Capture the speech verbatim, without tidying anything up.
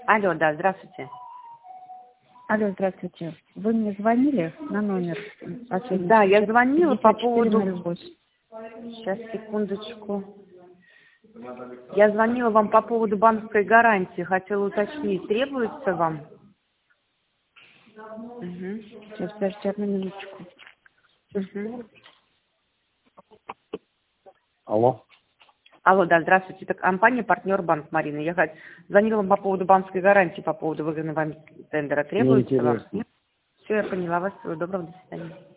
Алло, да, здравствуйте. Алло, здравствуйте. Вы мне звонили на номер? Да, я звонила по поводу... восемь. Сейчас, секундочку. Я звонила вам по поводу банковской гарантии. Хотела уточнить, требуется вам? Угу. Сейчас, подождите одну минуточку. Угу. Алло. Алло, да, здравствуйте. Это компания «Партнер Банк», Марина. Я хот- звонила вам по поводу банковской гарантии, по поводу выигранного вами тендера. Требуется вам? Неинтересно. Все, я поняла вас. Всего доброго, до свидания.